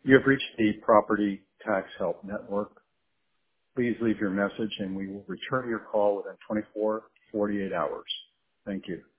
You have reached the Property Tax Help Network. Please leave your message and we will return your call within 24 to 48 hours. Thank you.